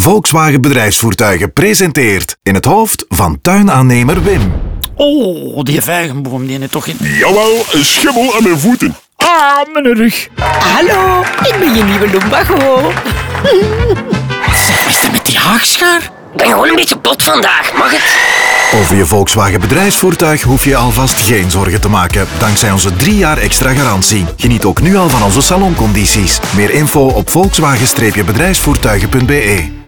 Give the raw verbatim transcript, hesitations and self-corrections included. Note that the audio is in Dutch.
Volkswagen Bedrijfsvoertuigen presenteert in het hoofd van tuinaannemer Wim. Oh, die vijgenboom, die heeft toch in... Jawel, een schimmel aan mijn voeten. Ah, mijn rug. Hallo, ik ben je nieuwe lumbago. Zeg, wat is er met die haagschaar? Ik ben gewoon een beetje plots vandaag, mag het? Over je Volkswagen Bedrijfsvoertuig hoef je alvast geen zorgen te maken, dankzij onze drie jaar extra garantie. Geniet ook nu al van onze saloncondities. Meer info op volkswagen bedrijfsvoertuigen punt be.